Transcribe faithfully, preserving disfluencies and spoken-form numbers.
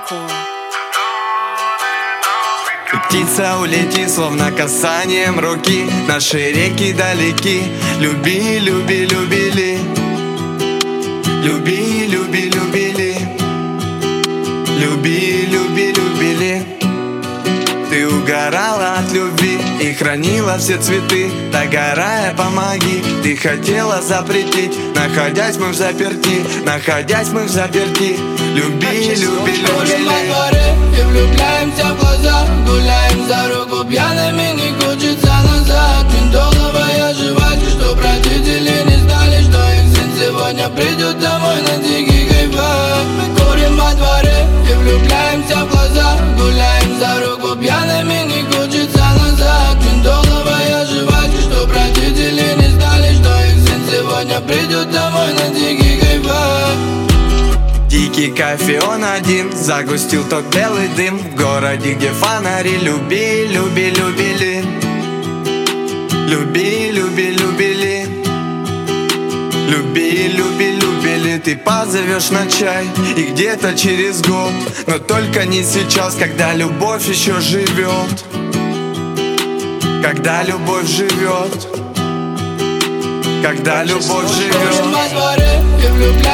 Encore. Птица улети, словно касанием руки. Наши реки далеки. Люби, люби, любили. Люби, люби, любили. Люби, люби, любили. Ты угорала от любви и хранила все цветы. Догорая, помоги. Ты хотела запретить, находясь мы в заперти. Находясь мы в заперти. Люби, люби, любили. И влюбляемся в глаза, гуляем за руку пьяными, не хочется назад. Ментоловая жвачка, чтоб родители не знали, что их сын сегодня придет домой на дикий кайфах. Мы курим во дворе и влюбляемся в глаза, гуляем за руку пьяными, не хочется назад. Ментоловая жвачка, чтоб родители не знали, что их сын сегодня придет домой на дикий кайфах. Дикий кофе он один, загустил тот белый дым. В городе, где фонари, люби, люби, любили. Люби, люби, любили. Люби, люби, любили. Ты позовешь на чай и где-то через год, но только не сейчас, когда любовь еще живет. Когда любовь живет. Когда любовь живет.